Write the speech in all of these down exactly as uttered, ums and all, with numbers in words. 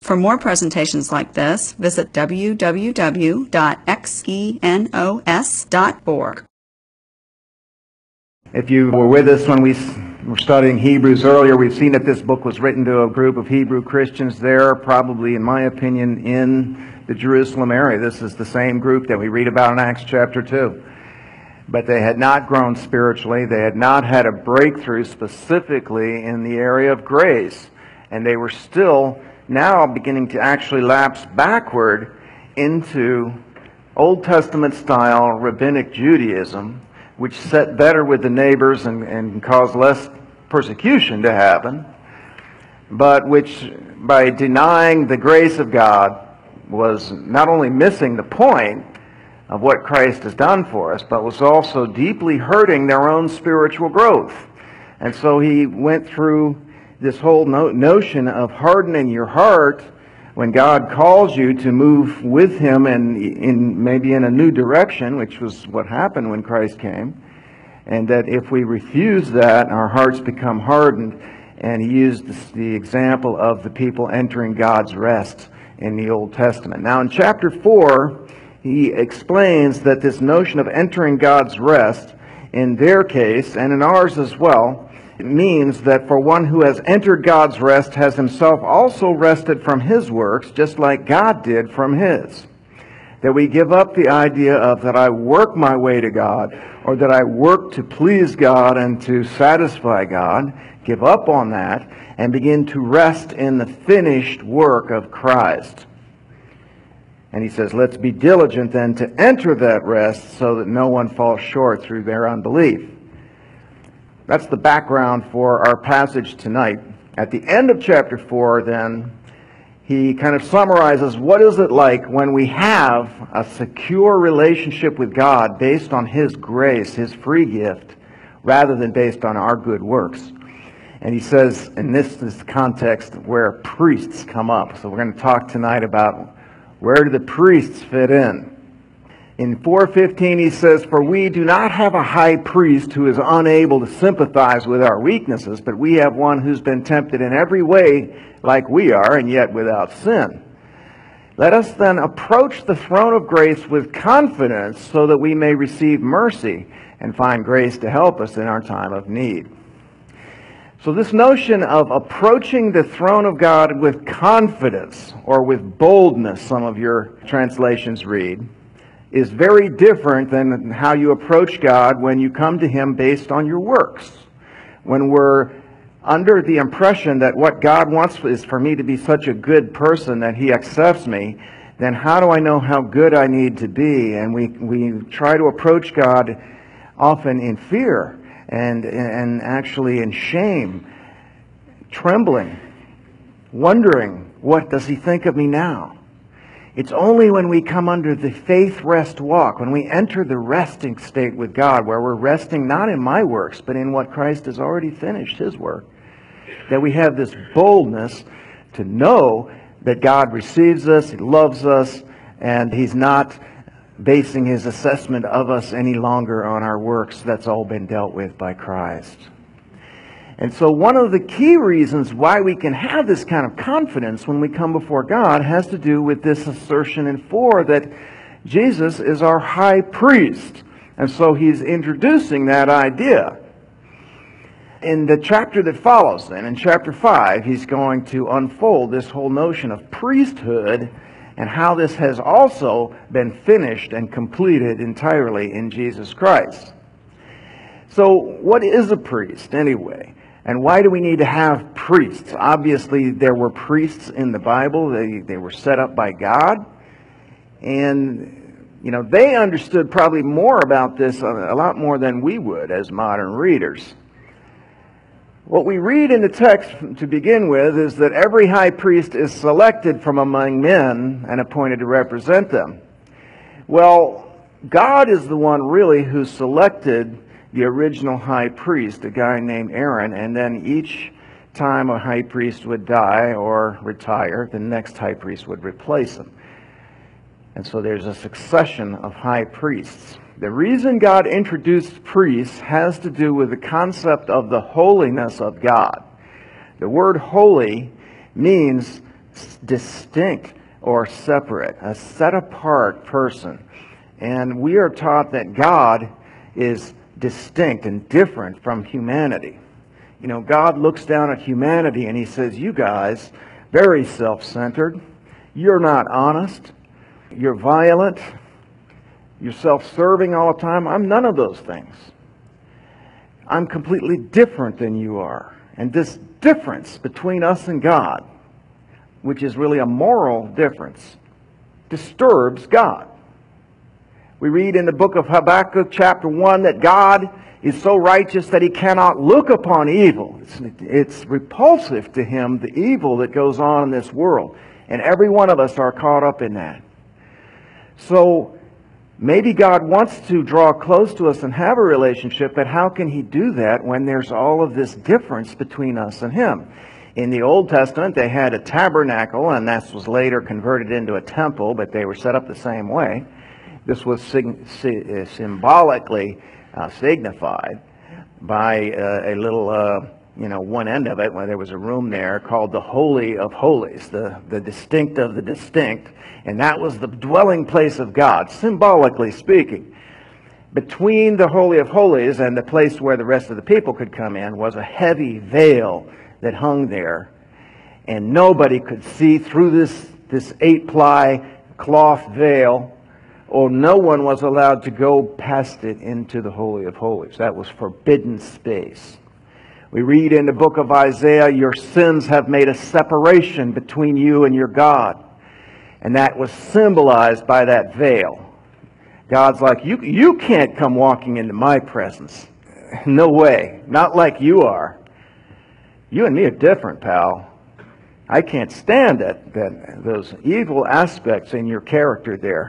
For more presentations like this, visit w w w dot xenos dot org. If you were with us when we were studying Hebrews earlier, we've seen that this book was written to a group of Hebrew Christians there, probably, in my opinion, in the Jerusalem area. This is the same group that we read about in Acts chapter two. But they had not grown spiritually. They had not had a breakthrough specifically in the area of grace. And they were still now beginning to actually lapse backward into Old Testament style rabbinic Judaism, which set better with the neighbors and, and caused less persecution to happen, but which, by denying the grace of God, was not only missing the point of what Christ has done for us, but was also deeply hurting their own spiritual growth. And so he went through this whole no- notion of hardening your heart when God calls you to move with Him and in maybe in a new direction, which was what happened when Christ came, and that if we refuse that, our hearts become hardened. And he used the example of the people entering God's rest in the Old Testament. Now in chapter four, he explains that this notion of entering God's rest, in their case, and in ours as well, it means that for one who has entered God's rest has himself also rested from his works, just like God did from his. That we give up the idea of that I work my way to God, or that I work to please God and to satisfy God. Give up on that and begin to rest in the finished work of Christ. And he says, let's be diligent then to enter that rest so that no one falls short through their unbelief. That's the background for our passage tonight. At the end of chapter four, then, he kind of summarizes what is it like when we have a secure relationship with God based on His grace, His free gift, rather than based on our good works. And he says, and this is the context where priests come up. So we're going to talk tonight about where do the priests fit in. In four fifteen he says, for we do not have a high priest who is unable to sympathize with our weaknesses, but we have one who's been tempted in every way like we are, and yet without sin. Let us then approach the throne of grace with confidence so that we may receive mercy and find grace to help us in our time of need. So this notion of approaching the throne of God with confidence, or with boldness, some of your translations read, is very different than how you approach God when you come to Him based on your works. When we're under the impression that what God wants is for me to be such a good person that He accepts me, then how do I know how good I need to be? And we, we try to approach God often in fear and, and actually in shame, trembling, wondering, what does He think of me now? It's only when we come under the faith rest walk, when we enter the resting state with God, where we're resting not in my works, but in what Christ has already finished, His work, that we have this boldness to know that God receives us, He loves us, and He's not basing His assessment of us any longer on our works. That's all been dealt with by Christ. And so one of the key reasons why we can have this kind of confidence when we come before God has to do with this assertion in four that Jesus is our high priest. And so he's introducing that idea. In the chapter that follows then, in chapter five, he's going to unfold this whole notion of priesthood and how this has also been finished and completed entirely in Jesus Christ. So what is a priest anyway? And why do we need to have priests? Obviously, there were priests in the Bible. They, they were set up by God. And, you know, they understood probably more about this, a, a lot more than we would as modern readers. What we read in the text to begin with is that every high priest is selected from among men and appointed to represent them. Well, God is the one really who selected the original high priest, a guy named Aaron, and then each time a high priest would die or retire, the next high priest would replace him. And so there's a succession of high priests. The reason God introduced priests has to do with the concept of the holiness of God. The word holy means distinct or separate, a set-apart person. And we are taught that God is distinct and different from humanity. You know, God looks down at humanity and He says, you guys, very self-centered, you're not honest, you're violent, you're self-serving all the time. I'm none of those things. I'm completely different than you are. And this difference between us and God, which is really a moral difference, disturbs God. We read in the book of Habakkuk chapter one that God is so righteous that He cannot look upon evil. It's, it's repulsive to Him, the evil that goes on in this world. And every one of us are caught up in that. So maybe God wants to draw close to us and have a relationship, but how can He do that when there's all of this difference between us and Him? In the Old Testament, they had a tabernacle, and that was later converted into a temple, but they were set up the same way. This was sig- sy- symbolically uh, signified by uh, a little, uh, you know, one end of it, where there was a room there called the Holy of Holies, the, the distinct of the distinct, and that was the dwelling place of God, symbolically speaking. Between the Holy of Holies and the place where the rest of the people could come in was a heavy veil that hung there, and nobody could see through this, this eight-ply cloth veil, or no one was allowed to go past it into the Holy of Holies. That was forbidden space. We read in the book of Isaiah, your sins have made a separation between you and your God. And that was symbolized by that veil. God's like, you, you can't come walking into my presence. No way. Not like you are. You and me are different, pal. I can't stand that, that those evil aspects in your character there.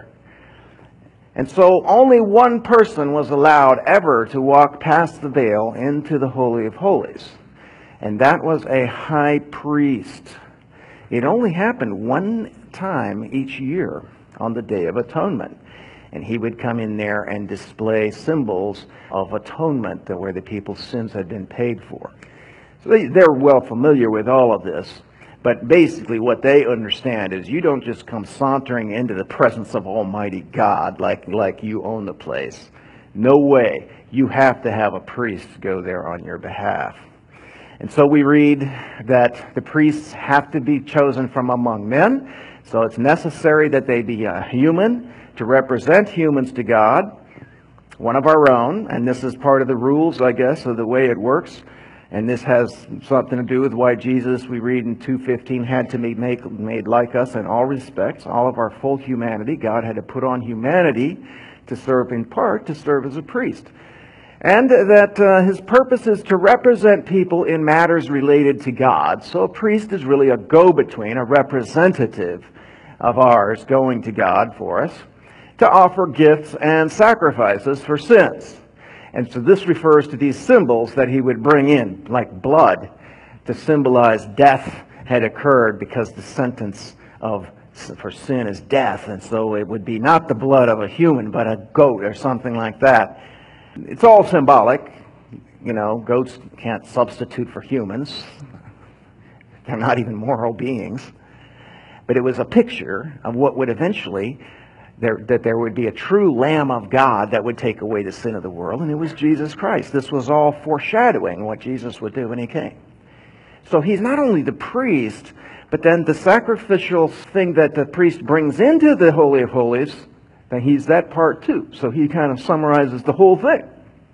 And so only one person was allowed ever to walk past the veil into the Holy of Holies. And that was a high priest. It only happened one time each year on the Day of Atonement. And he would come in there and display symbols of atonement where the people's sins had been paid for. So they, they're well familiar with all of this. But basically what they understand is you don't just come sauntering into the presence of Almighty God like, like you own the place. No way. You have to have a priest go there on your behalf. And so we read that the priests have to be chosen from among men. So it's necessary that they be a human to represent humans to God, one of our own. And this is part of the rules, I guess, of the way it works. And this has something to do with why Jesus, we read in two fifteen, had to be made, made like us in all respects, all of our full humanity. God had to put on humanity to serve in part, to serve as a priest. And that uh, His purpose is to represent people in matters related to God. So a priest is really a go-between, a representative of ours going to God for us, to offer gifts and sacrifices for sins. And so this refers to these symbols that he would bring in, like blood, to symbolize death had occurred because the sentence of for sin is death. And so it would be not the blood of a human, but a goat or something like that. It's all symbolic. You know, goats can't substitute for humans. They're not even moral beings. But it was a picture of what would eventually... There, that there would be a true Lamb of God that would take away the sin of the world, and it was Jesus Christ. This was all foreshadowing what Jesus would do when He came. So He's not only the priest, but then the sacrificial thing that the priest brings into the Holy of Holies, that He's that part too. So He kind of summarizes the whole thing.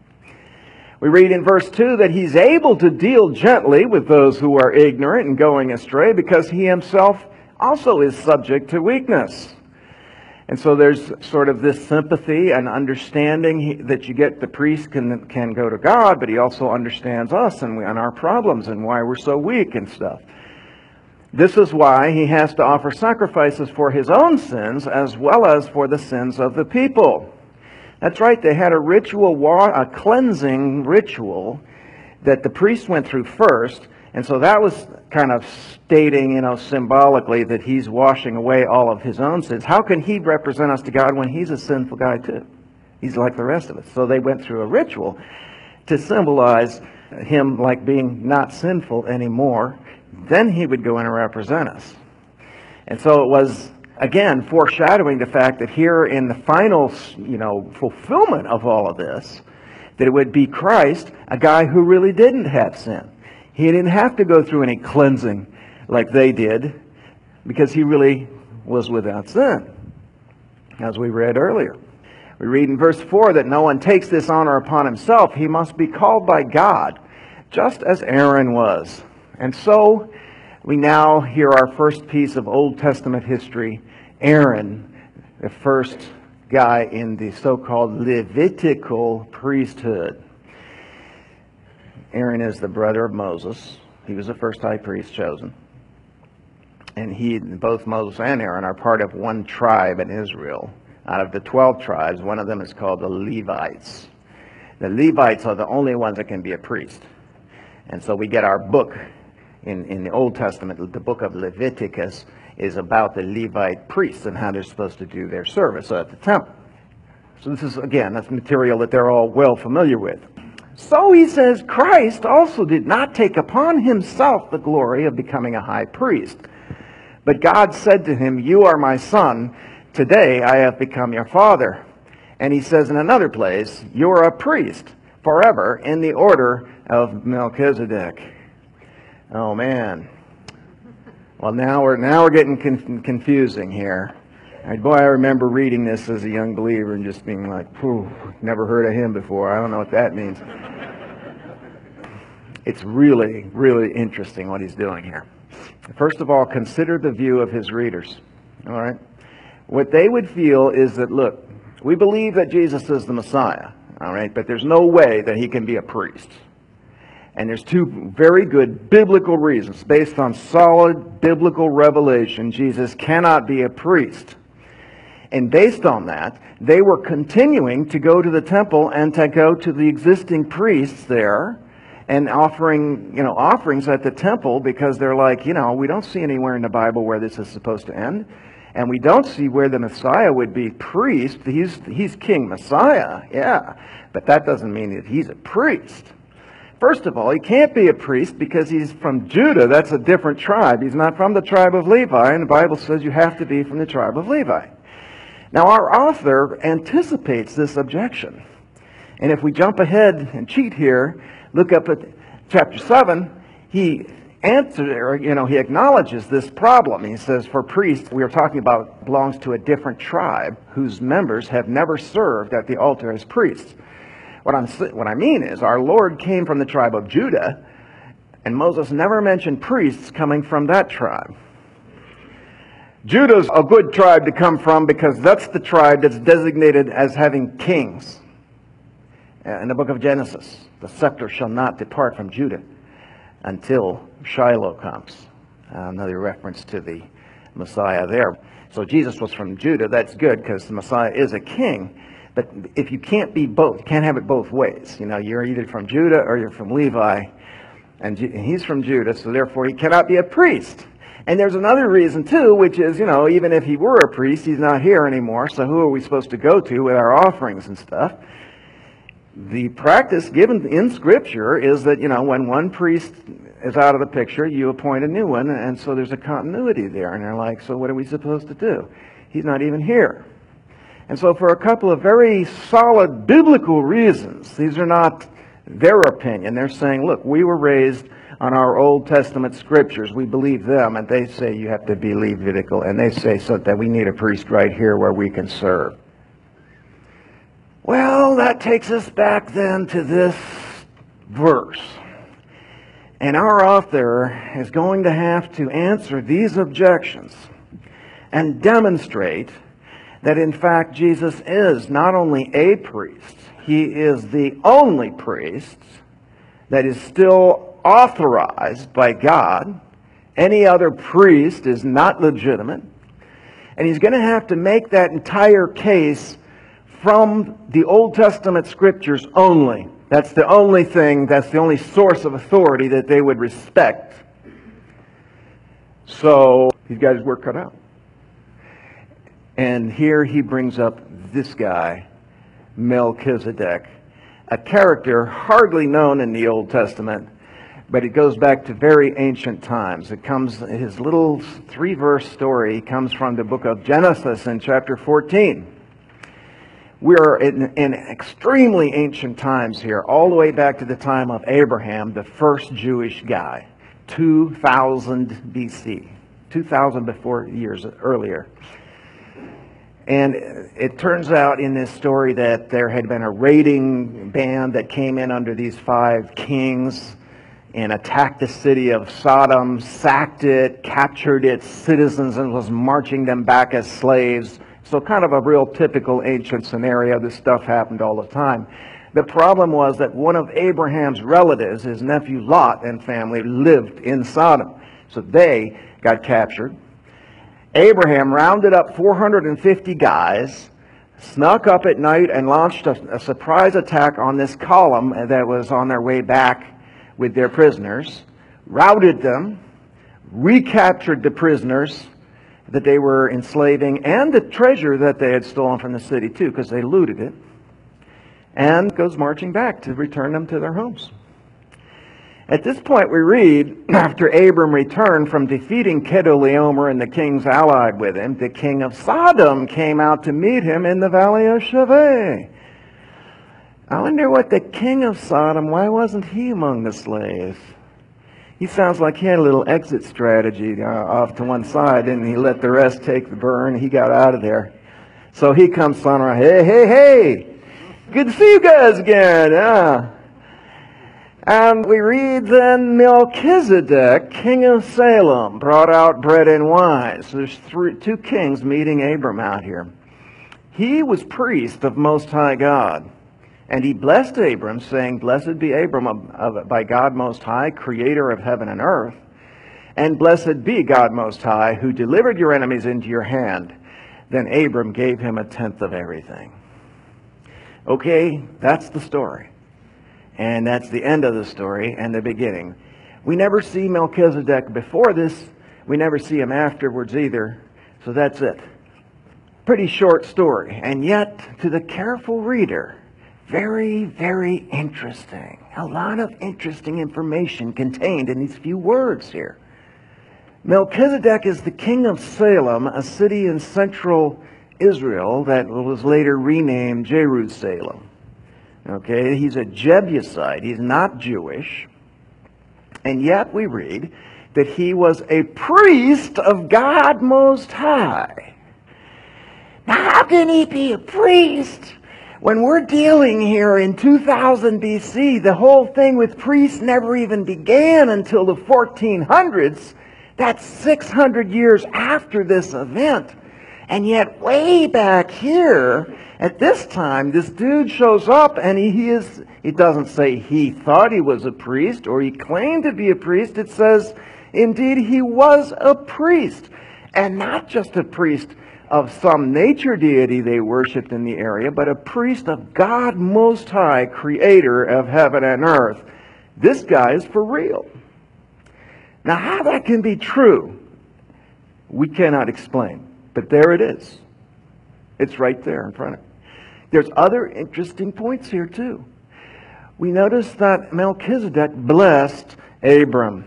We read in verse two that He's able to deal gently with those who are ignorant and going astray, because He Himself also is subject to weakness. And so there's sort of this sympathy and understanding that you get. The priest can can go to God, but he also understands us and, we, and our problems and why we're so weak and stuff. This is why he has to offer sacrifices for his own sins as well as for the sins of the people. That's right, they had a ritual, a cleansing ritual that the priest went through first. And so that was kind of stating, you know, symbolically that he's washing away all of his own sins. How can he represent us to God when he's a sinful guy too? He's like the rest of us. So they went through a ritual to symbolize him like being not sinful anymore. Then he would go in and represent us. And so it was, again, foreshadowing the fact that here in the final, you know, fulfillment of all of this, that it would be Christ, a guy who really didn't have sin. He didn't have to go through any cleansing like they did, because he really was without sin, as we read earlier. We read in verse four that no one takes this honor upon himself. He must be called by God, just as Aaron was. And so we now hear our first piece of Old Testament history, Aaron, the first guy in the so-called Levitical priesthood. Aaron is the brother of Moses. He was the first high priest chosen. And he, both Moses and Aaron are part of one tribe in Israel. Out of the twelve tribes, one of them is called the Levites. The Levites are the only ones that can be a priest. And so we get our book in, in the Old Testament, the book of Leviticus, is about the Levite priests and how they're supposed to do their service at the temple. So this is, again, that's material that they're all well familiar with. So he says, Christ also did not take upon himself the glory of becoming a high priest. But God said to him, you are my son. Today I have become your father. And he says in another place, you are a priest forever in the order of Melchizedek. Oh man. Well, now we're now we're getting con- confusing here. And boy, I remember reading this as a young believer and just being like, "Phew, never heard of him before. I don't know what that means." It's really, really interesting what he's doing here. First of all, consider the view of his readers. All right. What they would feel is that, look, we believe that Jesus is the Messiah, all right, but there's no way that he can be a priest. And there's two very good biblical reasons. Based on solid biblical revelation, Jesus cannot be a priest. And based on that, they were continuing to go to the temple and to go to the existing priests there and offering, you know, offerings at the temple, because they're like, you know, we don't see anywhere in the Bible where this is supposed to end. And we don't see where the Messiah would be priest. He's, he's King Messiah, yeah. But that doesn't mean that he's a priest. First of all, he can't be a priest because he's from Judah. That's a different tribe. He's not from the tribe of Levi, and the Bible says you have to be from the tribe of Levi. Now, our author anticipates this objection. And if we jump ahead and cheat here, look up at chapter seven, he answer, you know, he acknowledges this problem. He says, for priests, we are talking about belongs to a different tribe whose members have never served at the altar as priests. What I'm what I mean is, our Lord came from the tribe of Judah, and Moses never mentioned priests coming from that tribe. Judah's a good tribe to come from because that's the tribe that's designated as having kings. In the book of Genesis, the scepter shall not depart from Judah until Shiloh comes. Uh, another reference to the Messiah there. So Jesus was from Judah. That's good because the Messiah is a king. But if you can't be both, you can't have it both ways. You know, you're either from Judah or you're from Levi. And he's from Judah, so therefore he cannot be a priest. And there's another reason too, which is, you know, even if he were a priest, he's not here anymore. So who are we supposed to go to with our offerings and stuff? The practice given in Scripture is that, you know, when one priest is out of the picture, you appoint a new one, and so there's a continuity there. And they're like, so what are we supposed to do? He's not even here. And so for a couple of very solid biblical reasons, these are not their opinion. They're saying, look, we were raised on our Old Testament Scriptures. We believe them, and they say you have to be Levitical, and they say so that we need a priest right here where we can serve. Well, that takes us back then to this verse. And our author is going to have to answer these objections and demonstrate that in fact Jesus is not only a priest, he is the only priest that is still authorized by God. Any other priest is not legitimate. And he's going to have to make that entire case from the Old Testament Scriptures only. That's the only thing, that's the only source of authority that they would respect. So, he's got his work cut out. And here he brings up this guy, Melchizedek, a character hardly known in the Old Testament, but it goes back to very ancient times. It comes, his little three-verse story comes from the book of Genesis in chapter fourteen. We are in, in extremely ancient times here, all the way back to the time of Abraham, the first Jewish guy, two thousand B C, two thousand before years earlier. And it turns out in this story that there had been a raiding band that came in under these five kings and attacked the city of Sodom, sacked it, captured its citizens, and was marching them back as slaves. So kind of a real typical ancient scenario. This stuff happened all the time. The problem was that one of Abraham's relatives, his nephew Lot and family, lived in Sodom. So they got captured. Abraham rounded up four hundred fifty guys, snuck up at night and launched a, a surprise attack on this column that was on their way back with their prisoners, routed them, recaptured the prisoners that they were enslaving and the treasure that they had stolen from the city too, because they looted it, and goes marching back to return them to their homes. At this point we read, after Abram returned from defeating Chedorlaomer and the kings allied with him, the king of Sodom came out to meet him in the valley of Shaveh. I wonder what the king of Sodom, why wasn't he among the slaves? He sounds like he had a little exit strategy uh, off to one side, and he let the rest take the burn. He got out of there. So he comes on around, hey, hey, hey, good to see you guys again. Yeah. And we read then Melchizedek, king of Salem, brought out bread and wine. So there's three, two kings meeting Abram out here. He was priest of Most High God. And he blessed Abram, saying, Blessed be Abram of, of, by God Most High, creator of heaven and earth. And blessed be God Most High, who delivered your enemies into your hand. Then Abram gave him a tenth of everything. Okay, that's the story. And that's the end of the story and the beginning. We never see Melchizedek before this. We never see him afterwards either. So that's it. Pretty short story. And yet, to the careful reader, very, very interesting. A lot of interesting information contained in these few words here. Melchizedek is the king of Salem, a city in central Israel that was later renamed Jerusalem. Okay, he's a Jebusite. He's not Jewish. And yet we read that he was a priest of God Most High. Now, how can he be a priest when we're dealing here in two thousand B C? The whole thing with priests never even began until the fourteen hundreds. That's six hundred years after this event. And yet way back here, at this time, this dude shows up and he, he is, it doesn't say he thought he was a priest or he claimed to be a priest. It says, indeed, he was a priest. And not just a priest of some nature deity they worshipped in the area, but a priest of God Most High, creator of heaven and earth. This guy is for real. Now, how that can be true, we cannot explain. But there it is. It's right there in front of you. There's other interesting points here too. We notice that Melchizedek blessed Abram.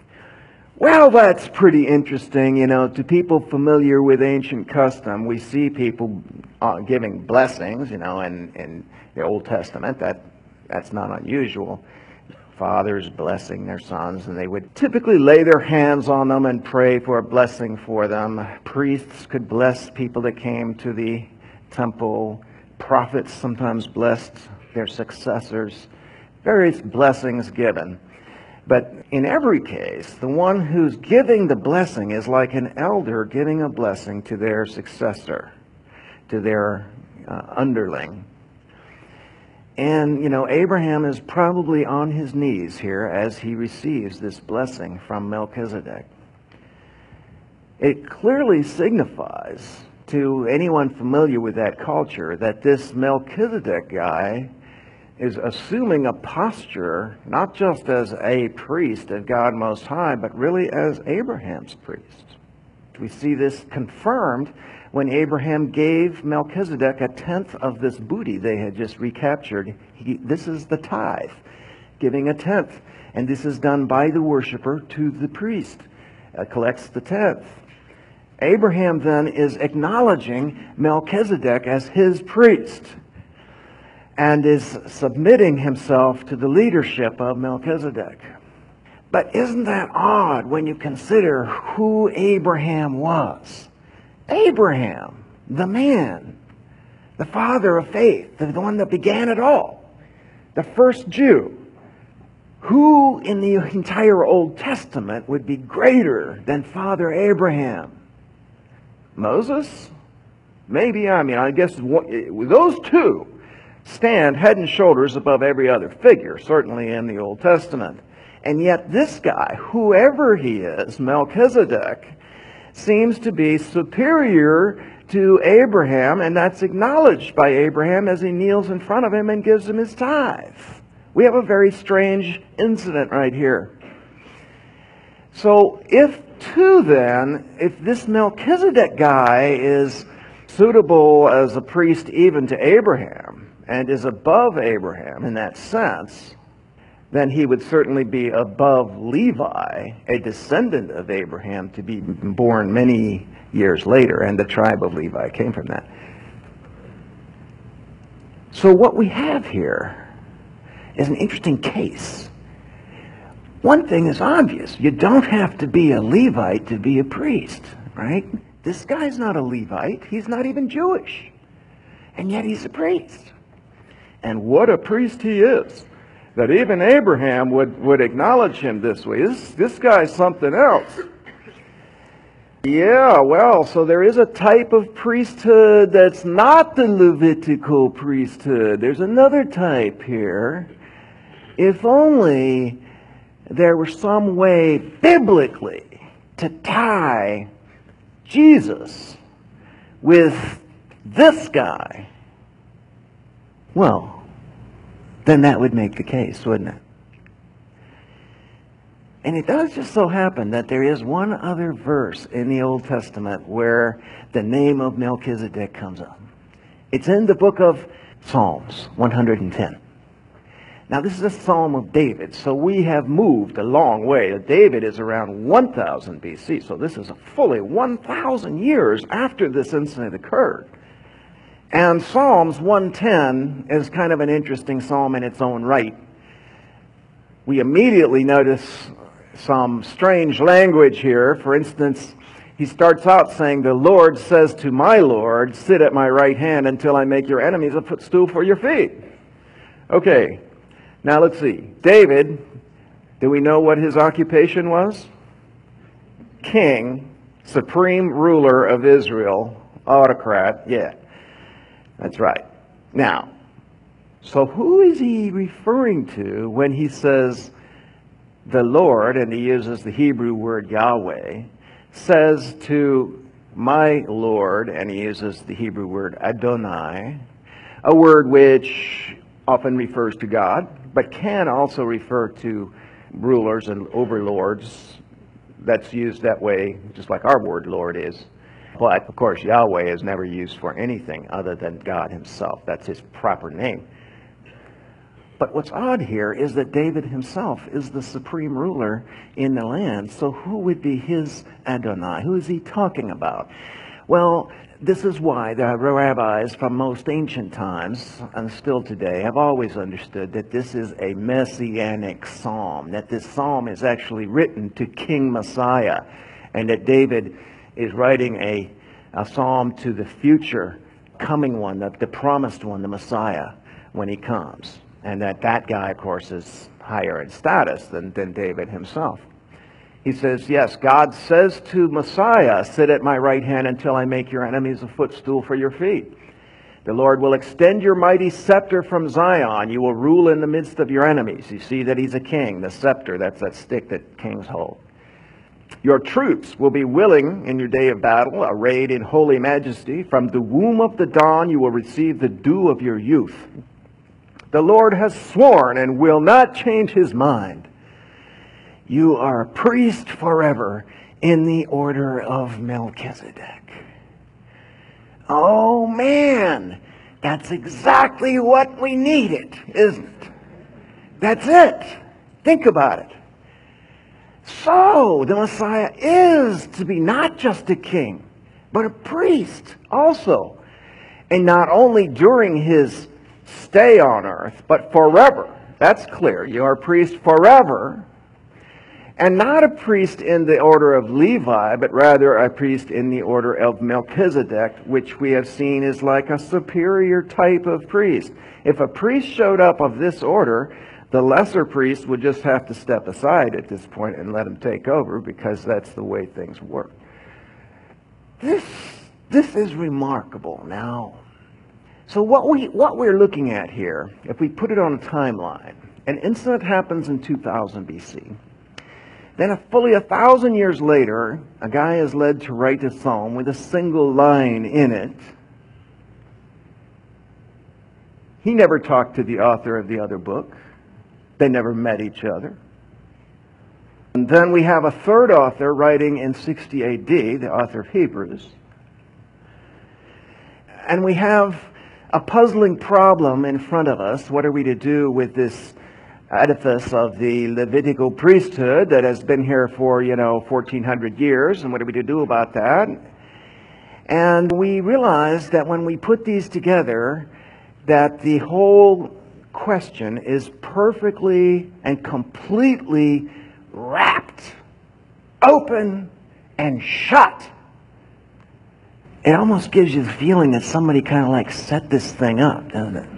Well, that's pretty interesting, you know, to people familiar with ancient custom. We see people uh, giving blessings, you know, in, in the Old Testament. That that's not unusual. Fathers blessing their sons, and they would typically lay their hands on them and pray for a blessing for them. Priests could bless people that came to the temple. Prophets sometimes blessed their successors. Various blessings given. But in every case, the one who's giving the blessing is like an elder giving a blessing to their successor, to their uh, underling. And, you know, Abraham is probably on his knees here as he receives this blessing from Melchizedek. It clearly signifies to anyone familiar with that culture that this Melchizedek guy is assuming a posture not just as a priest of God Most High, but really as Abraham's priest. We see this confirmed when Abraham gave Melchizedek a tenth of this booty they had just recaptured. He, this is the tithe giving a tenth. And this is done by the worshiper to the priest, uh, collects the tenth. Abraham then is acknowledging Melchizedek as his priest and is submitting himself to the leadership of Melchizedek. But isn't that odd when you consider who Abraham was? Abraham, the man, the father of faith, the one that began it all, the first Jew. Who in the entire Old Testament would be greater than Father Abraham? Moses? Maybe. I mean, I guess those two stand head and shoulders above every other figure, certainly in the Old Testament. And yet this guy, whoever he is, Melchizedek, seems to be superior to Abraham, and that's acknowledged by Abraham as he kneels in front of him and gives him his tithe. We have a very strange incident right here. So if too then, if this Melchizedek guy is suitable as a priest even to Abraham and is above Abraham in that sense, then he would certainly be above Levi, a descendant of Abraham, to be born many years later, and the tribe of Levi came from that. So what we have here is an interesting case. One thing is obvious. You don't have to be a Levite to be a priest, right? This guy's not a Levite. He's not even Jewish. And yet he's a priest. And what a priest he is, that even Abraham would, would acknowledge him this way. This, this guy's something else. Yeah, well, so there is a type of priesthood that's not the Levitical priesthood. There's another type here. If only there were some way biblically to tie Jesus with this guy, well, then that would make the case, wouldn't it? And it does just so happen that there is one other verse in the Old Testament where the name of Melchizedek comes up. It's in the book of Psalms, one hundred ten. Now, this is a psalm of David, so we have moved a long way. David is around one thousand B C, so this is fully one thousand years after this incident occurred. And Psalms one ten is kind of an interesting psalm in its own right. We immediately notice some strange language here. For instance, he starts out saying, "The Lord says to my Lord, sit at my right hand until I make your enemies a footstool for your feet." Okay, now let's see. David, do we know what his occupation was? King, supreme ruler of Israel, autocrat. Yeah, that's right. Now, so who is he referring to when he says the Lord, and he uses the Hebrew word Yahweh, says to my Lord, and he uses the Hebrew word Adonai, a word which often refers to God, but can also refer to rulers and overlords. That's used that way, just like our word Lord is. But, of course, Yahweh is never used for anything other than God himself. That's his proper name. But what's odd here is that David himself is the supreme ruler in the land. So who would be his Adonai? Who is he talking about? Well, this is why the rabbis from most ancient times, and still today, have always understood that this is a messianic psalm, that this psalm is actually written to King Messiah, and that David is writing a, a psalm to the future coming one, the, the promised one, the Messiah, when he comes. And that that guy, of course, is higher in status than, than David himself. He says, yes, God says to Messiah, sit at my right hand until I make your enemies a footstool for your feet. The Lord will extend your mighty scepter from Zion. You will rule in the midst of your enemies. You see that he's a king. The scepter, that's that stick that kings hold. Your troops will be willing in your day of battle, arrayed in holy majesty. From the womb of the dawn you will receive the dew of your youth. The Lord has sworn and will not change his mind. You are a priest forever in the order of Melchizedek. Oh man, that's exactly what we needed, isn't it? That's it. Think about it. So, the Messiah is to be not just a king, but a priest also. And not only during his stay on earth, but forever. That's clear. You are a priest forever. And not a priest in the order of Levi, but rather a priest in the order of Melchizedek, which we have seen is like a superior type of priest. If a priest showed up of this order, the lesser priest would just have to step aside at this point and let him take over, because that's the way things work. This, this is remarkable now. So what, we, what we're looking at here, if we put it on a timeline, an incident happens in two thousand B C. Then a, fully a thousand years later, a guy is led to write a psalm with a single line in it. He never talked to the author of the other book. They never met each other. And then we have a third author writing in sixty A D, the author of Hebrews. And we have a puzzling problem in front of us. What are we to do with this edifice of the Levitical priesthood that has been here for, you know, fourteen hundred years, and what are we to do about that? And we realize that when we put these together, that the whole question is perfectly and completely wrapped, open, and shut. It almost gives you the feeling that somebody kind of like set this thing up, doesn't it?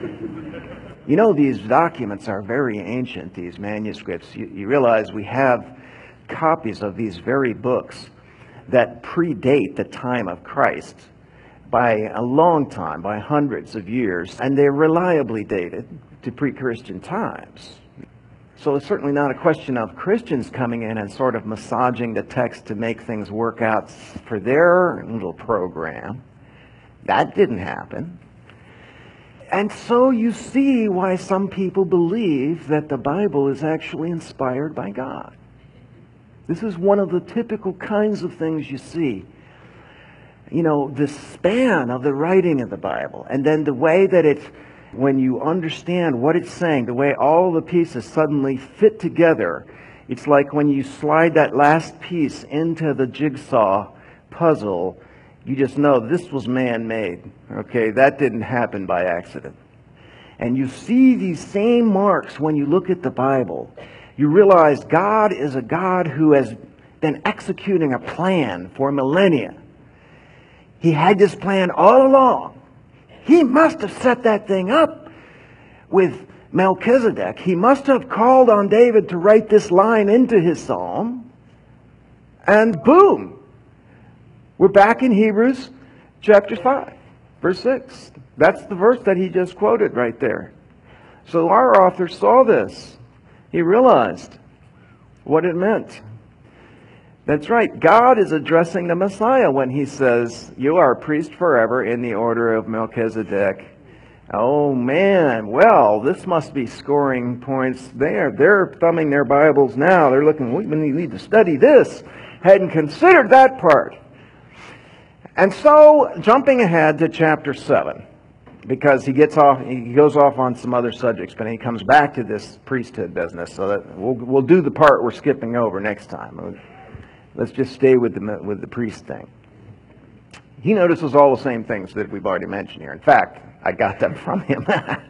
You know, these documents are very ancient, these manuscripts. You, you realize we have copies of these very books that predate the time of Christ by a long time, by hundreds of years, and they're reliably dated to pre-Christian times. So it's certainly not a question of Christians coming in and sort of massaging the text to make things work out for their little program. That didn't happen. And so you see why some people believe that the Bible is actually inspired by God. This is one of the typical kinds of things you see. You know, the span of the writing of the Bible, and then the way that it's, when you understand what it's saying, the way all the pieces suddenly fit together. It's like when you slide that last piece into the jigsaw puzzle, you just know this was man-made. Okay, that didn't happen by accident. And you see these same marks when you look at the Bible. You realize God is a God who has been executing a plan for millennia. He had this plan all along. He must have set that thing up with Melchizedek. He must have called on David to write this line into his psalm. And boom! We're back in Hebrews chapter five, verse six. That's the verse that he just quoted right there. So our author saw this. He realized what it meant. That's right. God is addressing the Messiah when he says, "You are a priest forever in the order of Melchizedek." Oh man, well, this must be scoring points there. They're thumbing their Bibles now. They're looking, we need to study this. Hadn't considered that part. And so, jumping ahead to chapter seven, because he gets off, he goes off on some other subjects, but he comes back to this priesthood business, so that we'll, we'll do the part we're skipping over next time. Let's just stay with the, with the priest thing. He notices all the same things that we've already mentioned here. In fact, I got them from him.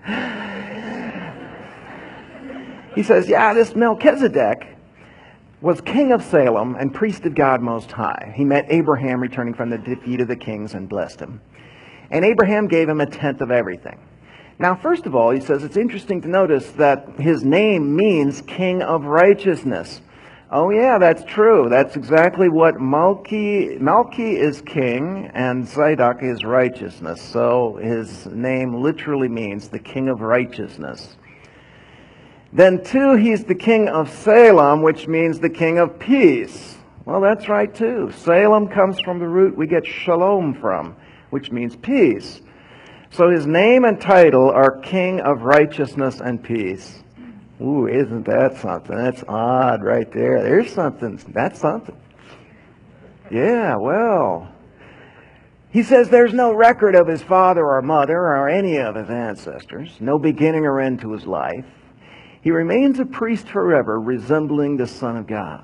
He says, yeah, this Melchizedek was king of Salem and priest of God Most High. He met Abraham returning from the defeat of the kings and blessed him. And Abraham gave him a tenth of everything. Now, first of all, he says it's interesting to notice that his name means king of righteousness. Oh yeah, that's true. That's exactly what Malchi, Malchi is king and Zadok is righteousness. So his name literally means the king of righteousness. Then two, he's the king of Salem, which means the king of peace. Well, that's right too. Salem comes from the root we get shalom from, which means peace. So his name and title are king of righteousness and peace. Ooh, isn't that something? That's odd right there. There's something. That's something. Yeah, well. He says there's no record of his father or mother or any of his ancestors. No beginning or end to his life. He remains a priest forever, resembling the Son of God.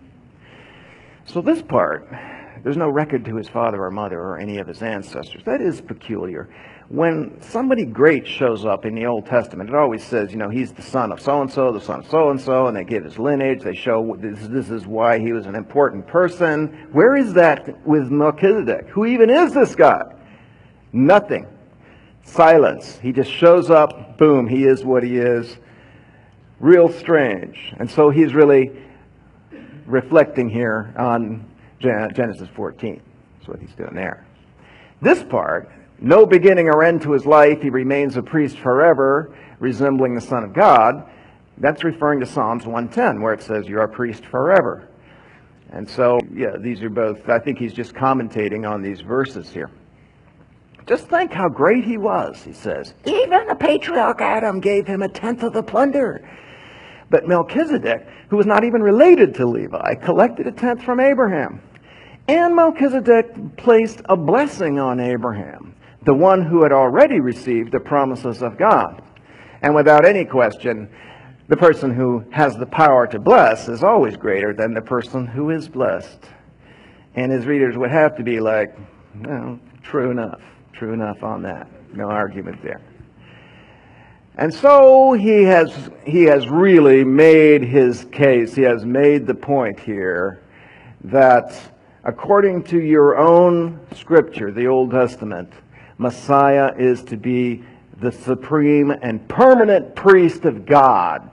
So this part, there's no record to his father or mother or any of his ancestors. That is peculiar. When somebody great shows up in the Old Testament, it always says, you know, he's the son of so-and-so, the son of so-and-so, and they give his lineage. They show this, this is why he was an important person. Where is that with Melchizedek? Who even is this guy? Nothing. Silence. He just shows up, boom, he is what he is. Real strange. And so he's really reflecting here on Genesis fourteen. That's what he's doing there. This part, no beginning or end to his life, he remains a priest forever, resembling the Son of God. That's referring to Psalms one ten, where it says, you're a priest forever. And so, yeah, these are both, I think he's just commentating on these verses here. Just think how great he was, he says. Even the patriarch Adam gave him a tenth of the plunder. But Melchizedek, who was not even related to Levi, collected a tenth from Abraham. And Melchizedek placed a blessing on Abraham, the one who had already received the promises of God. And without any question, the person who has the power to bless is always greater than the person who is blessed. And his readers would have to be like, well, true enough, true enough on that. No argument there. And so he has, he has really made his case. He has made the point here that according to your own scripture, the Old Testament, Messiah is to be the supreme and permanent priest of God,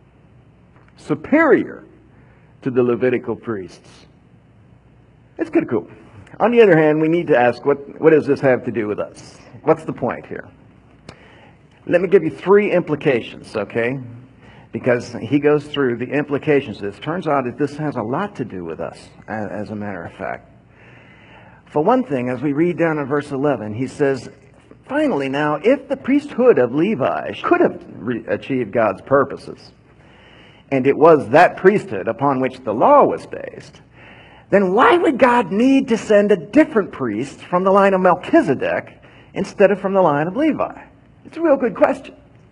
superior to the Levitical priests. It's kind of cool. On the other hand, we need to ask, what, what does this have to do with us? What's the point here? Let me give you three implications, okay? Because he goes through the implications of this. Turns out that this has a lot to do with us, as a matter of fact. For one thing, as we read down in verse eleven, he says, finally now, if the priesthood of Levi could have re- achieved God's purposes, and it was that priesthood upon which the law was based, then why would God need to send a different priest from the line of Melchizedek instead of from the line of Levi? It's a real good question.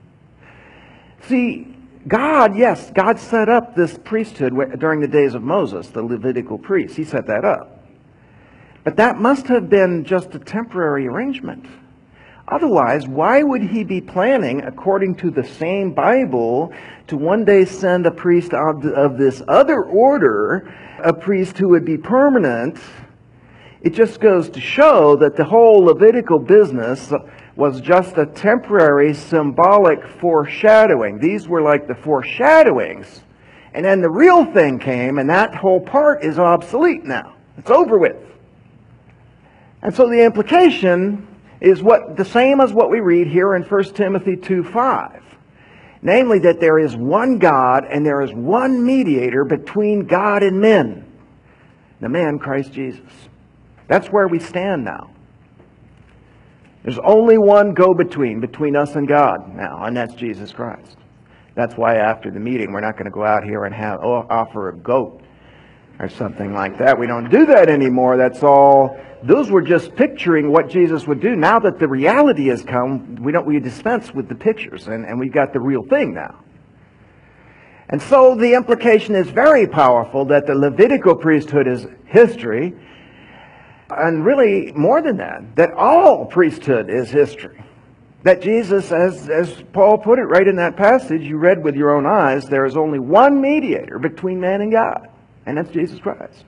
See, God, yes, God set up this priesthood during the days of Moses, the Levitical priest. He set that up. But that must have been just a temporary arrangement. Otherwise, why would he be planning, according to the same Bible, to one day send a priest of, of this other order, a priest who would be permanent? It just goes to show that the whole Levitical business was just a temporary symbolic foreshadowing. These were like the foreshadowings. And then the real thing came, and that whole part is obsolete now. It's over with. And so the implication is what the same as what we read here in First Timothy two five. Namely, that there is one God and there is one mediator between God and men. The man, Christ Jesus. That's where we stand now. There's only one go-between between us and God now, and that's Jesus Christ. That's why after the meeting, we're not going to go out here and have oh, offer a goat or something like that. We don't do that anymore. That's all. Those were just picturing what Jesus would do. Now that the reality has come, we don't we dispense with the pictures, and, and we've got the real thing now. And so the implication is very powerful that the Levitical priesthood is history. And really, more than that, that all priesthood is history. That Jesus, as, as Paul put it right in that passage you read with your own eyes, there is only one mediator between man and God, and that's Jesus Christ.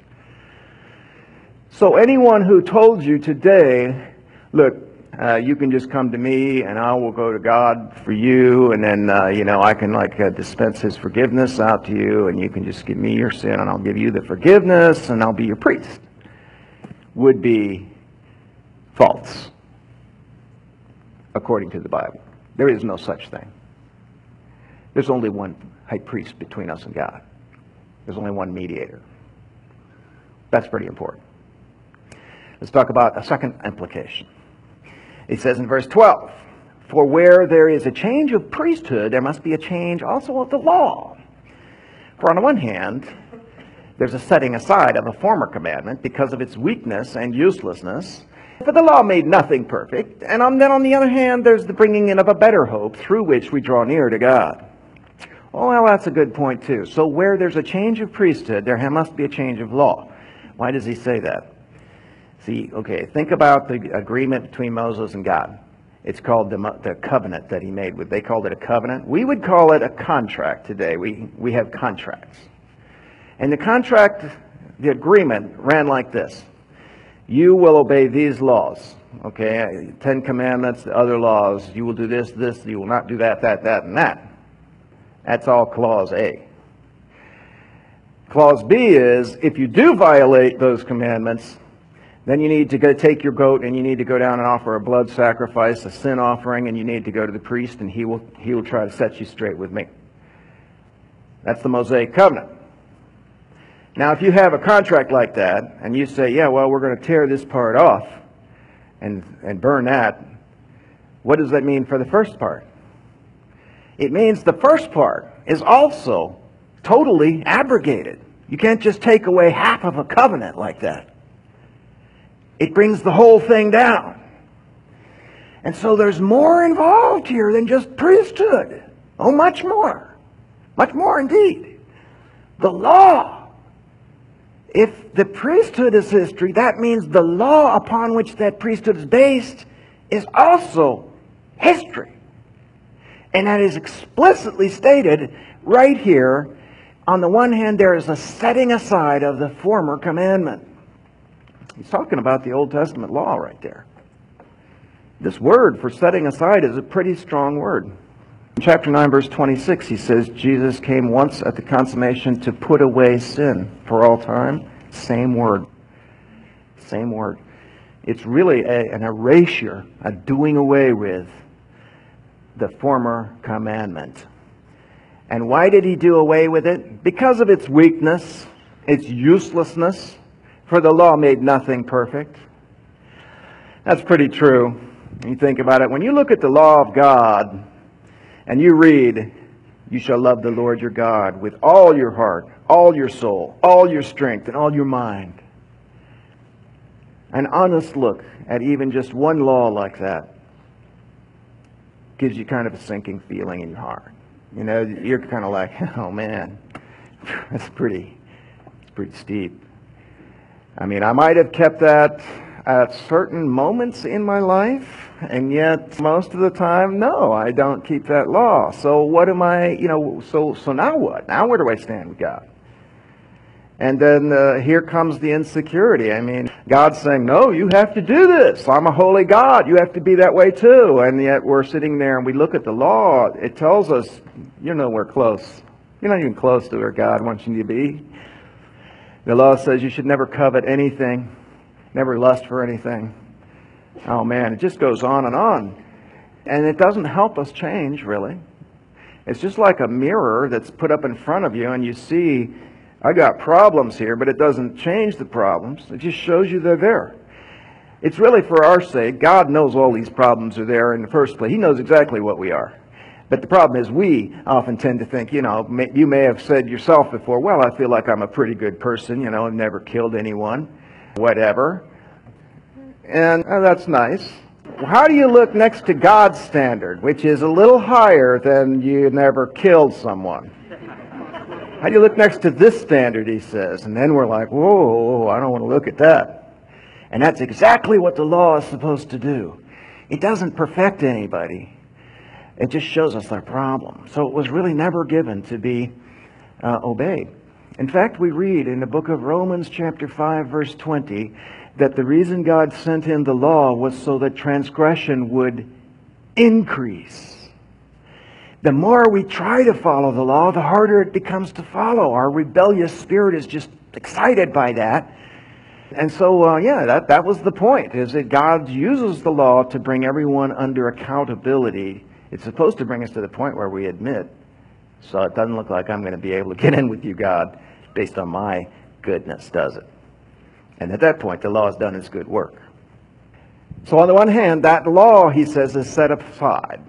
So anyone who told you today, look, uh, you can just come to me and I will go to God for you, and then, uh, you know, I can like uh, dispense His forgiveness out to you, and you can just give me your sin and I'll give you the forgiveness and I'll be your priest, would be false, according to the Bible. There is no such thing. There's only one high priest between us and God. There's only one mediator. That's pretty important. Let's talk about a second implication. It says in verse twelve, for where there is a change of priesthood, there must be a change also of the law. For on the one hand, there's a setting aside of a former commandment because of its weakness and uselessness. For the law made nothing perfect. And on, then on the other hand, there's the bringing in of a better hope through which we draw near to God. Oh, well, that's a good point too. So where there's a change of priesthood, there must be a change of law. Why does he say that? See, okay, think about the agreement between Moses and God. It's called the, the covenant that he made with. They called it a covenant. We would call it a contract today. We, we have contracts. And the contract, the agreement ran like this. You will obey these laws. Okay, Ten Commandments, the other laws. You will do this, this. You will not do that, that, that, and that. That's all clause A. Clause B is, if you do violate those commandments, then you need to go take your goat and you need to go down and offer a blood sacrifice, a sin offering, and you need to go to the priest and he will, he will try to set you straight with me. That's the Mosaic covenant. Now, if you have a contract like that and you say, yeah, well, we're going to tear this part off and, and burn that, what does that mean for the first part? It means the first part is also totally abrogated. You can't just take away half of a covenant like that. It brings the whole thing down. And so there's more involved here than just priesthood. Oh, much more. Much more indeed. The law. If the priesthood is history, that means the law upon which that priesthood is based is also history. And that is explicitly stated right here. On the one hand, there is a setting aside of the former commandment. He's talking about the Old Testament law right there. This word for setting aside is a pretty strong word. In chapter nine, verse twenty-six, he says, Jesus came once at the consummation to put away sin for all time. Same word. Same word. It's really a, an erasure, a doing away with the former commandment. And why did he do away with it? Because of its weakness, its uselessness. For the law made nothing perfect. That's pretty true. You think about it. When you look at the law of God and you read, you shall love the Lord your God with all your heart, all your soul, all your strength, and all your mind. An honest look at even just one law like that gives you kind of a sinking feeling in your heart. You know, you're kind of like, oh man, that's pretty, it's pretty steep. I mean, I might have kept that at certain moments in my life, and yet most of the time, no, I don't keep that law. So what am I, you know, so so now what? Now where do I stand with God? And then uh, here comes the insecurity. I mean, God's saying, no, you have to do this. I'm a holy God. You have to be that way too. And yet we're sitting there and we look at the law. It tells us, you're nowhere close. You're not even close to where God wants you to be. The law says you should never covet anything, never lust for anything. Oh man, it just goes on and on. And it doesn't help us change, really. It's just like a mirror that's put up in front of you and you see, I got problems here, but it doesn't change the problems. It just shows you they're there. It's really for our sake. God knows all these problems are there in the first place. He knows exactly what we are. But the problem is we often tend to think, you know, may, you may have said yourself before, well, I feel like I'm a pretty good person, you know, I've never killed anyone, whatever. And uh, that's nice. How do you look next to God's standard, which is a little higher than you never killed someone? How do you look next to this standard, he says? And then we're like, whoa, whoa, I don't want to look at that. And that's exactly what the law is supposed to do. It doesn't perfect anybody. It just shows us their problem. So it was really never given to be uh, obeyed. In fact, we read in the book of Romans chapter five, verse twenty, that the reason God sent in the law was so that transgression would increase. The more we try to follow the law, the harder it becomes to follow. Our rebellious spirit is just excited by that. And so, uh, yeah, that, that was the point, is that God uses the law to bring everyone under accountability. It's supposed to bring us to the point where we admit, so it doesn't look like I'm going to be able to get in with you, God, based on my goodness, does it? And at that point, the law has done its good work. So on the one hand, that law, he says, is set aside.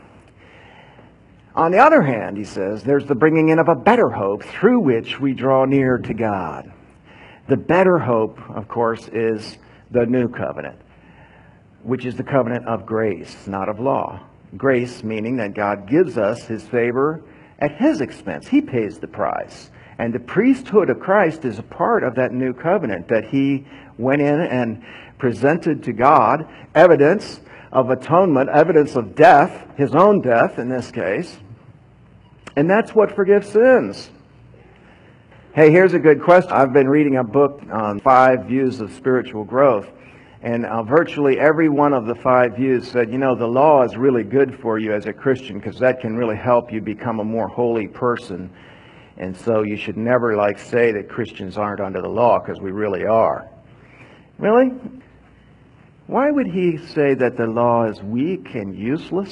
On the other hand, he says, there's the bringing in of a better hope through which we draw near to God. The better hope, of course, is the new covenant, which is the covenant of grace, not of law. Grace meaning that God gives us His favor at His expense. He pays the price. And the priesthood of Christ is a part of that new covenant, that He went in and presented to God evidence of atonement, evidence of death, His own death in this case. And that's what forgives sins. Hey, here's a good question. I've been reading a book on five views of spiritual growth. And uh, virtually every one of the five views said, you know, the law is really good for you as a Christian because that can really help you become a more holy person. And so you should never, like, say that Christians aren't under the law, because we really are. Really? Why would he say that the law is weak and useless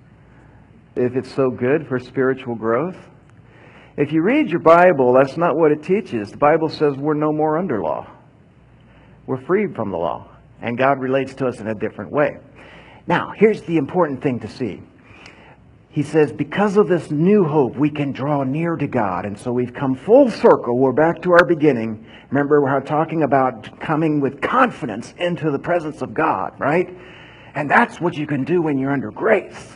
if it's so good for spiritual growth? If you read your Bible, that's not what it teaches. The Bible says we're no more under law. We're freed from the law. And God relates to us in a different way. Now, here's the important thing to see. He says, because of this new hope, we can draw near to God. And so we've come full circle. We're back to our beginning. Remember, we're talking about coming with confidence into the presence of God, right? And that's what you can do when you're under grace.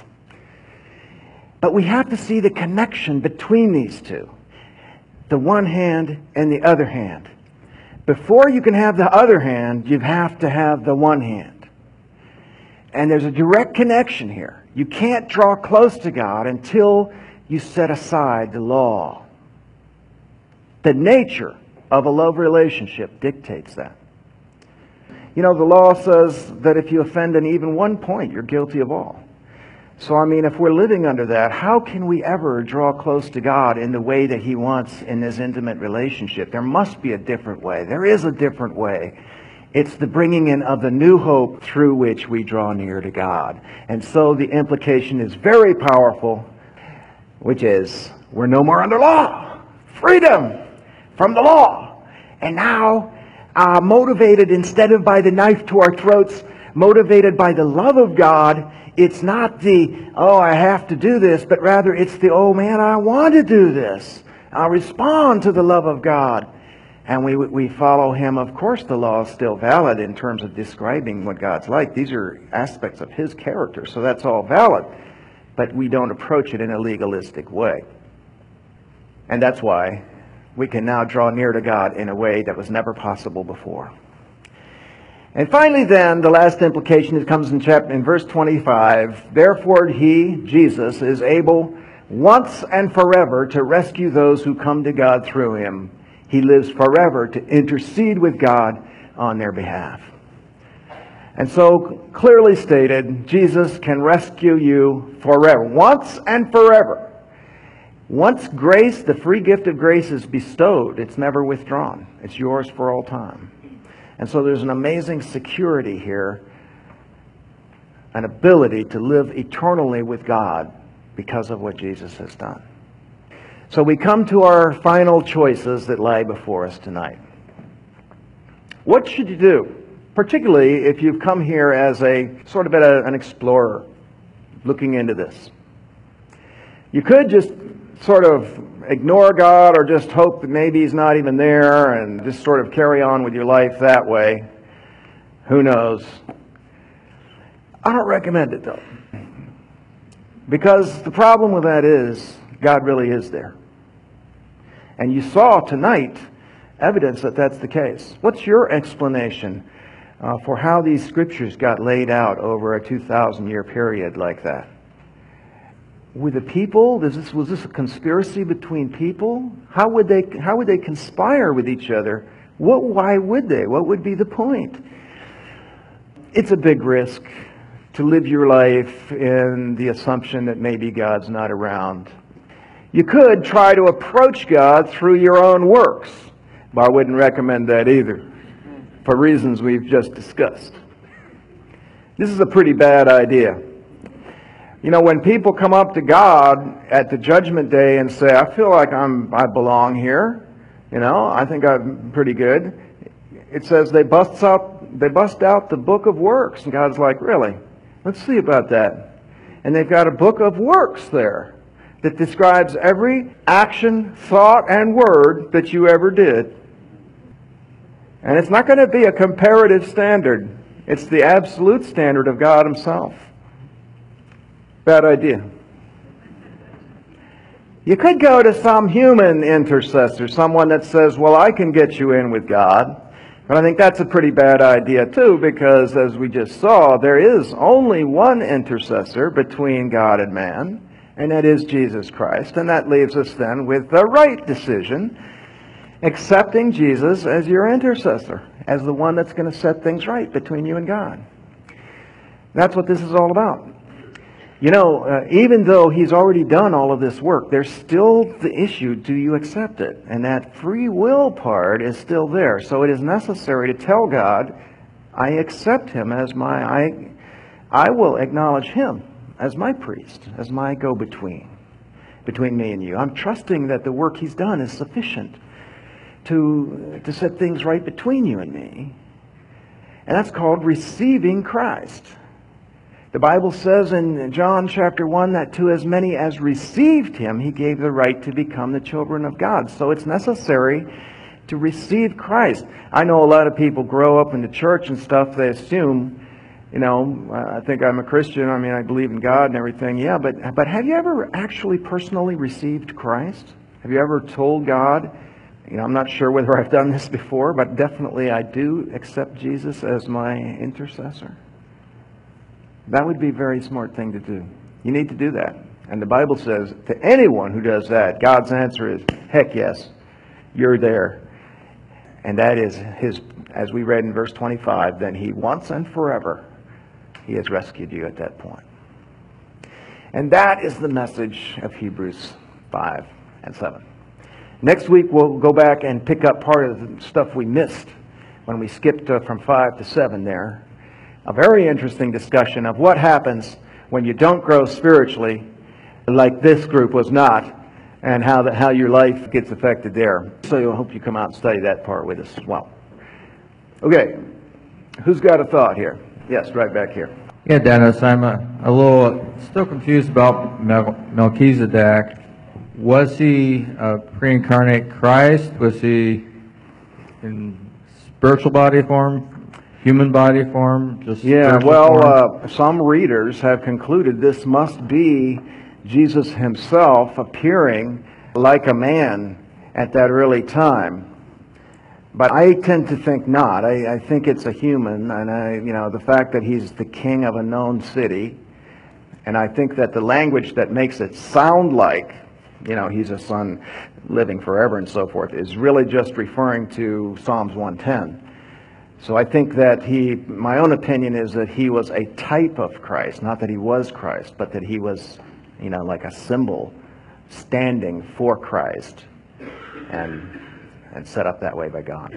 But we have to see the connection between these two. The one hand and the other hand. Before you can have the other hand, you have to have the one hand. And there's a direct connection here. You can't draw close to God until you set aside the law. The nature of a love relationship dictates that. You know, the law says that if you offend in even one point, you're guilty of all. So, I mean, if we're living under that, how can we ever draw close to God in the way that He wants in this intimate relationship? There must be a different way. There is a different way. It's the bringing in of the new hope through which we draw near to God. And so the implication is very powerful, which is we're no more under law. Freedom from the law. And now, uh, motivated instead of by the knife to our throats, motivated by the love of God, it's not the, oh, I have to do this, but rather it's the, oh man, I want to do this. I'll respond to the love of God. And we we follow Him. Of course, the law is still valid in terms of describing what God's like. These are aspects of His character, so that's all valid. But we don't approach it in a legalistic way. And that's why we can now draw near to God in a way that was never possible before. And finally then, the last implication that comes in chapter in verse twenty-five, therefore He, Jesus, is able once and forever to rescue those who come to God through Him. He lives forever to intercede with God on their behalf. And so, clearly stated, Jesus can rescue you forever, once and forever. Once grace, the free gift of grace, is bestowed, it's never withdrawn. It's yours for all time. And so there's an amazing security here, an ability to live eternally with God because of what Jesus has done. So we come to our final choices that lie before us tonight. What should you do? Particularly if you've come here as a sort of a, an explorer looking into this. You could just sort of ignore God or just hope that maybe He's not even there and just sort of carry on with your life that way. Who knows? I don't recommend it though. Because the problem with that is God really is there. And you saw tonight evidence that that's the case. What's your explanation uh, for how these scriptures got laid out over a two thousand year period like that? Were the people, was this, was this a conspiracy between people? How would they, how would they conspire with each other? What, why would they? What would be the point? It's a big risk to live your life in the assumption that maybe God's not around. You could try to approach God through your own works, but I wouldn't recommend that either, for reasons we've just discussed. This is a pretty bad idea. You know, when people come up to God at the judgment day and say, I feel like I'm, I belong here, you know, I think I'm pretty good, it says they bust out, they bust out the book of works. And God's like, really? Let's see about that. And they've got a book of works there that describes every action, thought, and word that you ever did. And it's not going to be a comparative standard. It's the absolute standard of God Himself. Bad idea. You could go to some human intercessor, someone that says, well, I can get you in with God. But I think that's a pretty bad idea too, because as we just saw, there is only one intercessor between God and man, and that is Jesus Christ. And that leaves us then with the right decision, accepting Jesus as your intercessor, as the one that's going to set things right between you and God. That's what this is all about. You know, uh, even though He's already done all of this work, there's still the issue, do you accept it? And that free will part is still there. So it is necessary to tell God, I accept Him as my, I, I will acknowledge Him as my priest, as my go-between, between me and you. I'm trusting that the work He's done is sufficient to, to set things right between you and me. And that's called receiving Christ. The Bible says in John chapter one that to as many as received Him, He gave the right to become the children of God. So it's necessary to receive Christ. I know a lot of people grow up in the church and stuff, they assume, you know, I think I'm a Christian, I mean, I believe in God and everything. Yeah, but, but have you ever actually personally received Christ? Have you ever told God, you know, I'm not sure whether I've done this before, but definitely I do accept Jesus as my intercessor? That would be a very smart thing to do. You need to do that. And the Bible says to anyone who does that, God's answer is, heck yes, you're there. And that is His, as we read in verse twenty-five, then He once and forever, He has rescued you at that point. And that is the message of Hebrews five and seven. Next week we'll go back and pick up part of the stuff we missed when we skipped uh, from five to seven there. A very interesting discussion of what happens when you don't grow spiritually, like this group was not, and how the, how your life gets affected there. So I hope you come out and study that part with us as well. Okay, who's got a thought here? Yes, right back here. Yeah, Dennis, I'm a, a little still confused about Mel- Melchizedek. Was he a pre-incarnate Christ? Was he in spiritual body form? Human body form? Just yeah, well, uh, some readers have concluded this must be Jesus Himself appearing like a man at that early time. But I tend to think not. I, I think it's a human, and I, you know, the fact that He's the king of a known city, and I think that the language that makes it sound like, you know, He's a son living forever and so forth, is really just referring to Psalms one ten. So I think that he, my own opinion is that he was a type of Christ, not that he was Christ, but that he was, you know, like a symbol standing for Christ and and set up that way by God.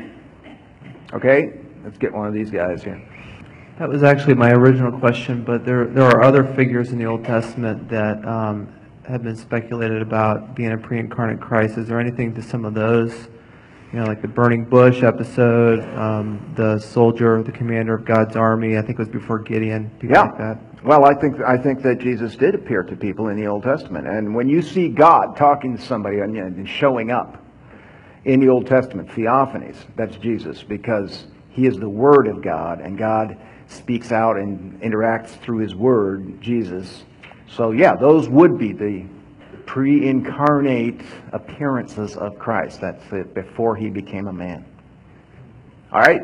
Okay, let's get one of these guys here. That was actually my original question, but there there are other figures in the Old Testament that um, have been speculated about being a pre-incarnate Christ. Is there anything to some of those? You know, like the burning bush episode, um, the soldier, the commander of God's army. I think it was before Gideon. People yeah. like that. Well, I think I think that Jesus did appear to people in the Old Testament, and when you see God talking to somebody and, and showing up in the Old Testament, theophanies, that's Jesus, because He is the Word of God, and God speaks out and interacts through His Word, Jesus. So, yeah, those would be the pre-incarnate appearances of Christ. That's it, before He became a man. All right?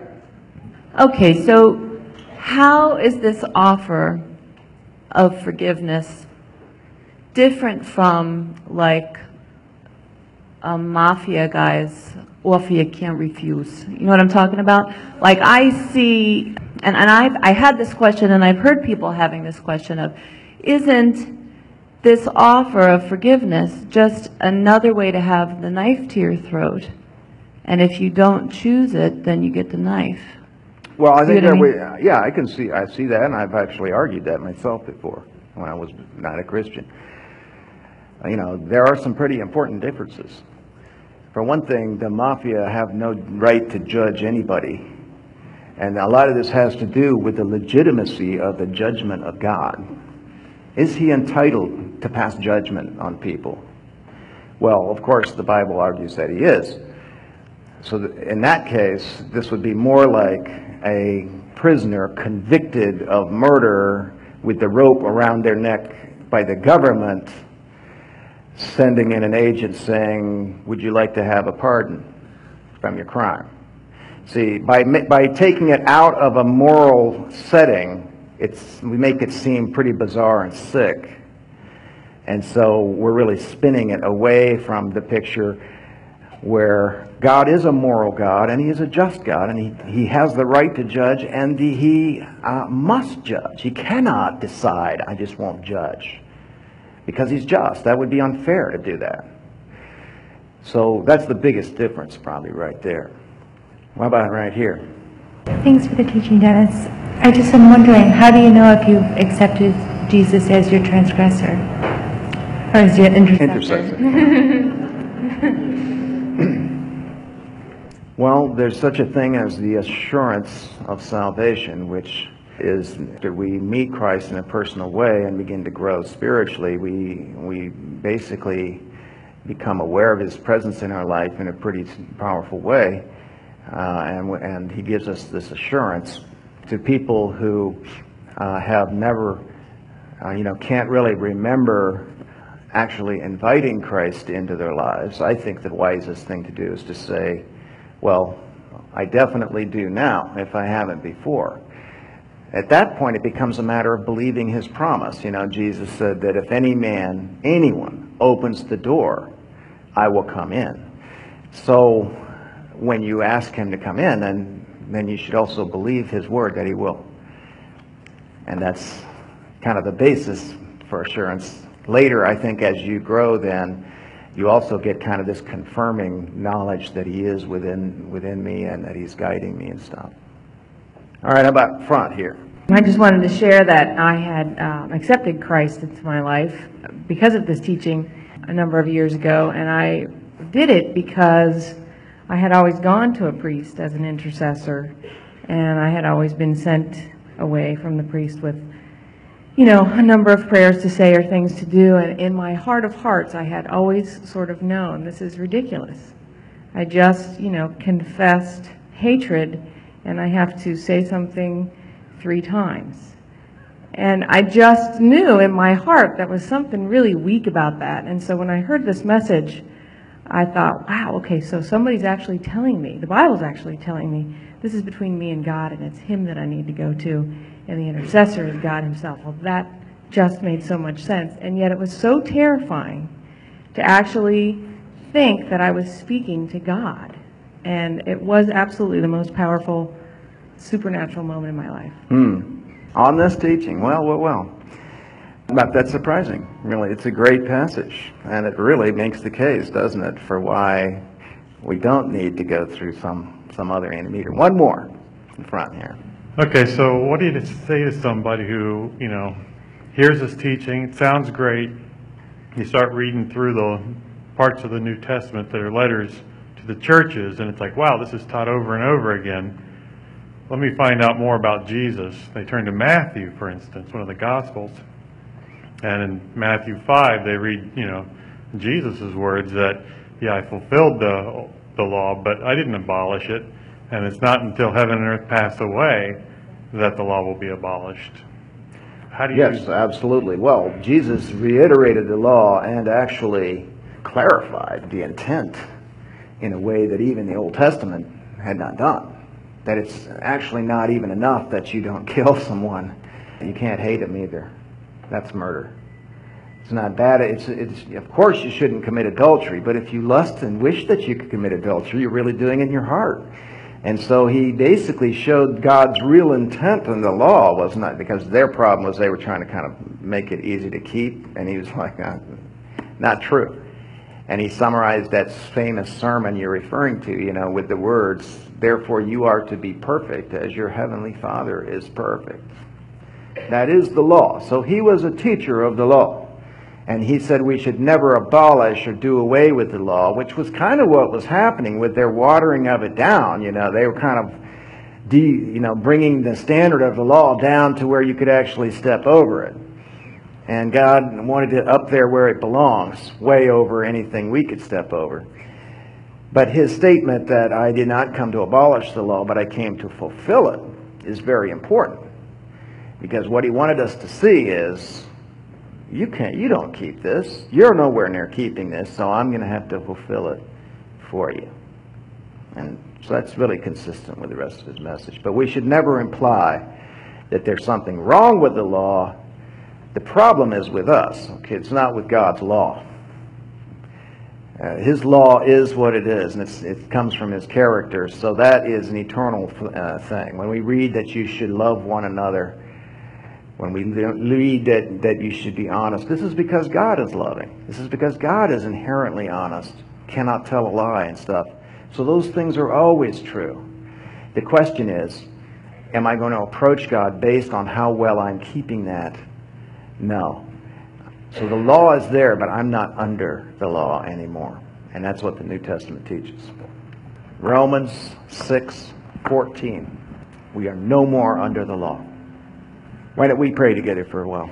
Okay, so how is this offer of forgiveness different from, like, a mafia guy's offer you can't refuse? You know what I'm talking about? Like, I see, and, and I've, I had this question, and I've heard people having this question of, isn't this offer of forgiveness just another way to have the knife to your throat? And if you don't choose it, then you get the knife. Well, I See think what I that we, mean? yeah, I can see, I see that, and I've actually argued that myself before when I was not a Christian. You know, there are some pretty important differences. For one thing, the mafia have no right to judge anybody. And a lot of this has to do with the legitimacy of the judgment of God. Is He entitled to pass judgment on people? Well, of course, the Bible argues that He is. So th- in that case, this would be more like a prisoner convicted of murder with the rope around their neck by the government, sending in an agent saying, would you like to have a pardon from your crime? See, by, by taking it out of a moral setting, it's, we make it seem pretty bizarre and sick. And so we're really spinning it away from the picture where God is a moral God and He is a just God, and He, he has the right to judge, and the, He uh, must judge. He cannot decide, I just won't judge, because He's just. That would be unfair to do that. So that's the biggest difference probably right there. What about right here? Thanks for the teaching, Dennis. I just am wondering, how do you know if you've accepted Jesus as your transgressor? Or as your intercessor? Intercessor. Well, there's such a thing as the assurance of salvation, which is that we meet Christ in a personal way and begin to grow spiritually. We, we basically become aware of His presence in our life in a pretty powerful way. Uh, and, and He gives us this assurance to people who uh, have never, uh, you know, can't really remember actually inviting Christ into their lives. I think the wisest thing to do is to say, well, I definitely do now, if I haven't before. At that point, it becomes a matter of believing His promise. You know, Jesus said that if any man, anyone, opens the door, I will come in. So when you ask Him to come in, then, then you should also believe His word that He will. And that's kind of the basis for assurance. Later, I think, as you grow then, you also get kind of this confirming knowledge that He is within within me and that He's guiding me and stuff. All right, how about front here? I just wanted to share that I had um, accepted Christ into my life because of this teaching a number of years ago, and I did it because I had always gone to a priest as an intercessor, and I had always been sent away from the priest with, you know, a number of prayers to say or things to do, and in my heart of hearts, I had always sort of known this is ridiculous. I just, you know, confessed hatred, and I have to say something three times. And I just knew in my heart there was something really weak about that. And so when I heard this message, I thought, wow, okay, so somebody's actually telling me, the Bible's actually telling me, this is between me and God, and it's Him that I need to go to. And the intercessor is God Himself. Well, that just made so much sense. And yet it was so terrifying to actually think that I was speaking to God. And it was absolutely the most powerful supernatural moment in my life. Hmm. On this teaching, well, well, well. But that's surprising, really. It's a great passage. And it really makes the case, doesn't it, for why we don't need to go through some, some other intermediate. One more in front here. Okay, so what do you say to somebody who, you know, hears this teaching, it sounds great, you start reading through the parts of the New Testament that are letters to the churches, and it's like, wow, this is taught over and over again. Let me find out more about Jesus. They turn to Matthew, for instance, one of the Gospels, and in Matthew five, they read, you know, Jesus' words that, yeah, I fulfilled the, the law, but I didn't abolish it. And it's not until heaven and earth pass away that the law will be abolished. How do you... Yes, absolutely. Well, Jesus reiterated the law and actually clarified the intent in a way that even the Old Testament had not done. That it's actually not even enough that you don't kill someone. You can't hate them either. That's murder. It's not bad. It's, it's, of course you shouldn't commit adultery, but if you lust and wish that you could commit adultery, you're really doing it in your heart. And so he basically showed God's real intent in the law was not, because their problem was they were trying to kind of make it easy to keep, and he was like, uh, not true. And he summarized that famous sermon you're referring to, you know, with the words, therefore you are to be perfect as your heavenly Father is perfect. That is the law. So he was a teacher of the law. And he said we should never abolish or do away with the law, which was kind of what was happening with their watering of it down. You know, they were kind of, de, you know, bringing the standard of the law down to where you could actually step over it. And God wanted it up there where it belongs, way over anything we could step over. But his statement that I did not come to abolish the law, but I came to fulfill it, is very important. Because what he wanted us to see is, you can't, you don't keep this. You're nowhere near keeping this, so I'm going to have to fulfill it for you. And so that's really consistent with the rest of his message. But we should never imply that there's something wrong with the law. The problem is with us. Okay, it's not with God's law. Uh, his law is what it is, and it's, it comes from his character. So that is an eternal uh, thing. When we read that you should love one another, when we read that, that you should be honest, this is because God is loving. This is because God is inherently honest, cannot tell a lie and stuff. So those things are always true. The question is, am I going to approach God based on how well I'm keeping that? No. So the law is there, but I'm not under the law anymore. And that's what the New Testament teaches. Romans six fourteen. We are no more under the law. Why don't we pray together for a while?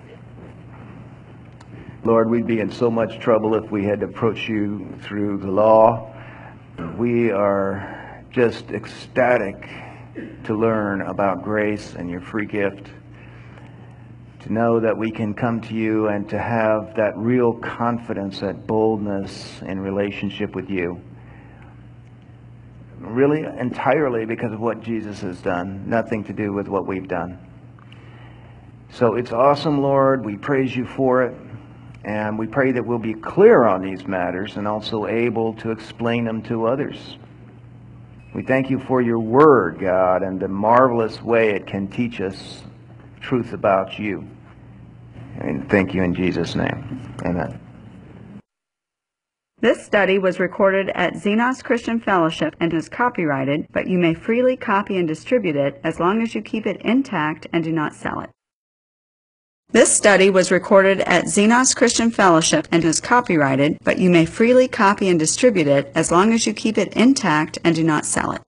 Lord, we'd be in so much trouble if we had to approach you through the law. We are just ecstatic to learn about grace and your free gift. To know that we can come to you and to have that real confidence, that boldness in relationship with you. Really entirely because of what Jesus has done, nothing to do with what we've done. So it's awesome, Lord. We praise you for it. And we pray that we'll be clear on these matters and also able to explain them to others. We thank you for your word, God, and the marvelous way it can teach us truth about you. And thank you in Jesus' name. Amen. This study was recorded at Xenos Christian Fellowship and is copyrighted, but you may freely copy and distribute it as long as you keep it intact and do not sell it. This study was recorded at Xenos Christian Fellowship and is copyrighted, but you may freely copy and distribute it as long as you keep it intact and do not sell it.